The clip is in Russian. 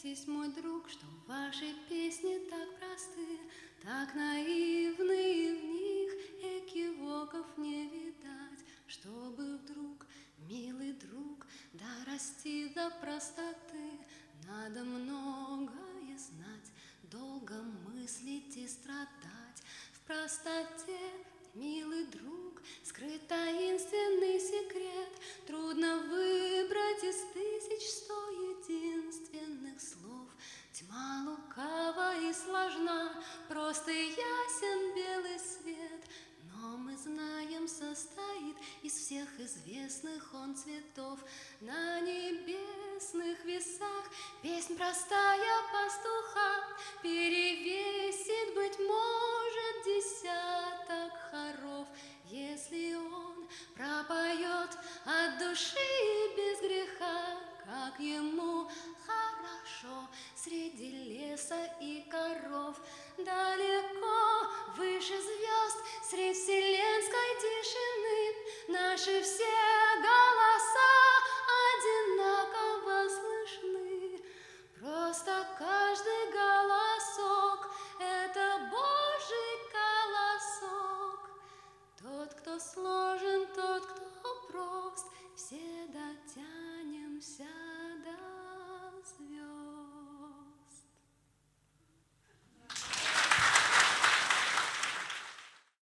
Согласитесь, мой друг, что ваши песни так просты, так наивны, и в них экивоков не видать, чтобы вдруг, милый друг, дорасти до простоты, надо многое знать, долго мыслить и страдать. В простоте, милый друг, скрыт таинственный секрет, трудно выбрать из 1100 единственных слов. Тьма лукава и сложна, прост и ясен белый свет, но мы знаем, состоит из всех известных он цветов. На небесных весах песнь простая пастуха перевесит, быть может, десяток хоров, если он пропоет от души и без греха, как ему хорошо среди леса и коров. Далеко выше звезд, средь вселенской тишины, наши все голоса одинаково слышны. Просто каждый голосок — это Божий колосок. Тот, кто сложен, тот, кто прост, все дотянемся